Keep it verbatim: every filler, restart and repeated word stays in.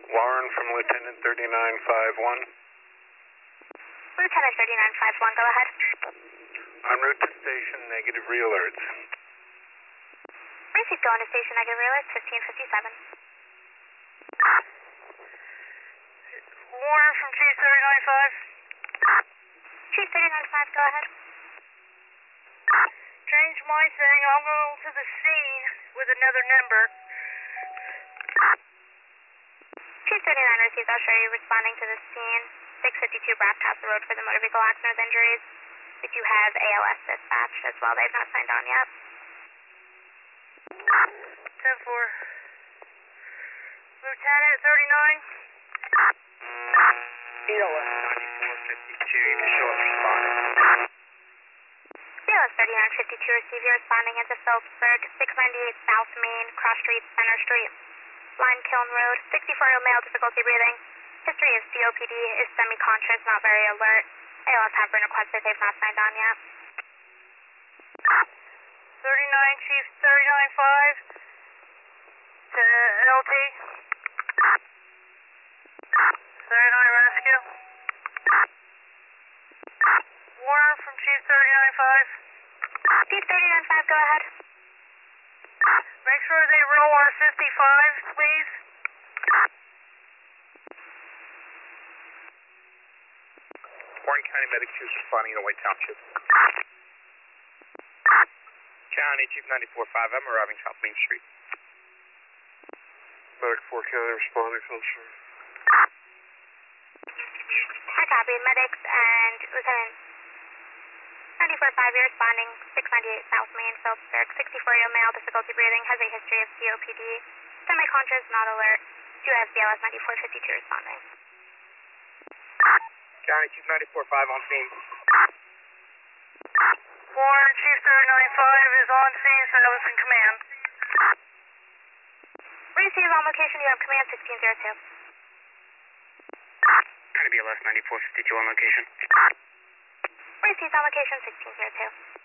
Warren from Lieutenant thirty-nine five one. Lieutenant thirty-nine five one, go ahead. En route to station, negative re-alerts. Received, going to station, negative re-alerts, fifteen fifty-seven. Warren from Chief thirty-nine five. Chief thirty-nine five, go ahead. Change my thing, I'll go to the scene with another number. Chief thirty-nine received, I'll show you responding to the scene. six fifty-two Brass Castle Road for the motor vehicle accident with injuries. We do have A L S dispatched as well, they've not signed on yet. ten four. Lieutenant thirty-nine. A L S ninety-four fifty-two, you can show us responding. A L S thirty-nine fifty-two received, you're responding into Phillipsburg, six ninety-eight South Main, Cross Street, Center Street. Lime Kiln Road, sixty-four-year-old male, difficulty breathing. History of C O P D is semi-conscious, not very alert. A L S have been requested, they've not signed on yet. thirty-nine, Chief thirty-nine five to L T. thirty-nine Rescue. Warren from Chief thirty-nine five. Chief thirty-nine five, go ahead. Make sure they roll on fifty-five, please. Warren County Medic two is responding to White Township. County Chief ninety-four five, I'm arriving South Main Street. Medic four County responding, Phillipsburg. Hi, copy. Medics and Lieutenant ninety-four five, you're responding, six ninety-eight South Main, Phillipsburg, sixty-four-year-old male, difficulty breathing, has a history of C O P D, semi-conscious, not alert. Do have C L S ninety-four fifty-two responding. County Chief ninety-four five on scene. Warren, Chief thirty-nine five is on scene, service in command. Receive on location, you have command sixteen zero two. County B L S ninety-four fifty-two on location. Received on location sixteen zero two.